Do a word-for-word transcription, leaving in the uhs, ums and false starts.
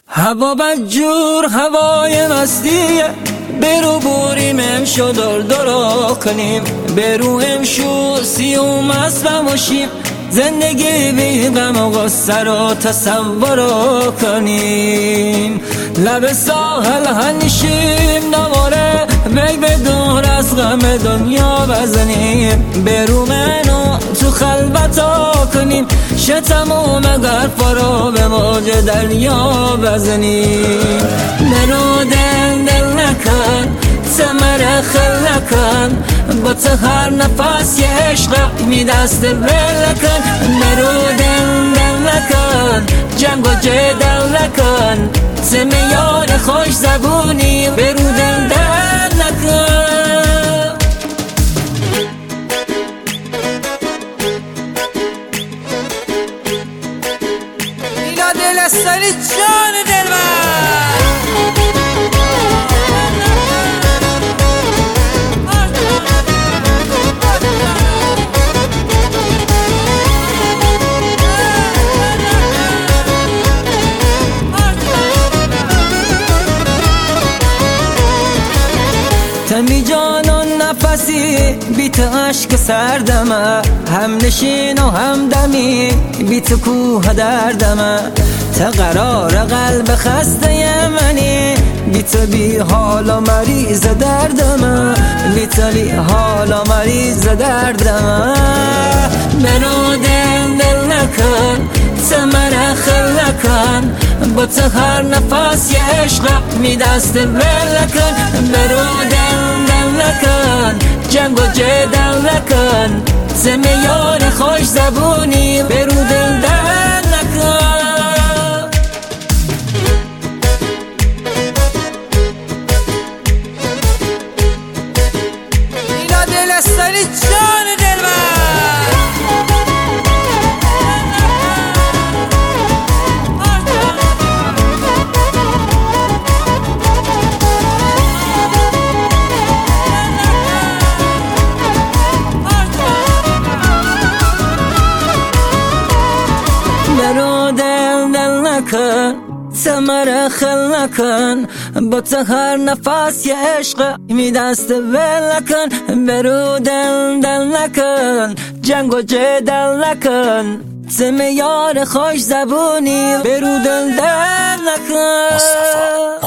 هوا بدجور هوای مستیه، برو بریم امشو دور دورا کنیم، برو امشو سیوم اصلا باشیم، زندگی بی غم و غصه رو تصور کنیم. لب ساحل هنشیم دوباره بی به دور از غم دنیا بزنیم، برو منو تو خلوتا کنیم، شه تموم گرفا رو به موج دریا بزنیم. برو دل دل نکن تمر خل نکن، با تو هر نفس یه عشق می دست بل نکن. برو دل دل نکن جنگ و جدل نکن، سم یار خوش زبونی برو دل دل نکن. اینا دل استانی جان دلبر تمی جانون نفسی بیت عشق سردمه، هم نشین و هم دمی بیت کوه دردمه، تا قرار قلب خسته منی بیت بی حال و مریض دردمه، بیت بی حال و مریض دردمه. برو دل دل نکن تمر خل نکن، با تو هر نفس یه عشق می دست بل نکن. برو دل دل نکن جنگ و جدل نکن، سم یار خوش زبونی برو دل دل نکن. اینا دل استانی جان دلبر برو دل دل نکن تمر خل نکن، با تو هر نفس یه عشق می دست بل نکن. برو دل دل نکن جنگ و جدل نکن، سم یار خوش زبونی برو دل دل نکن.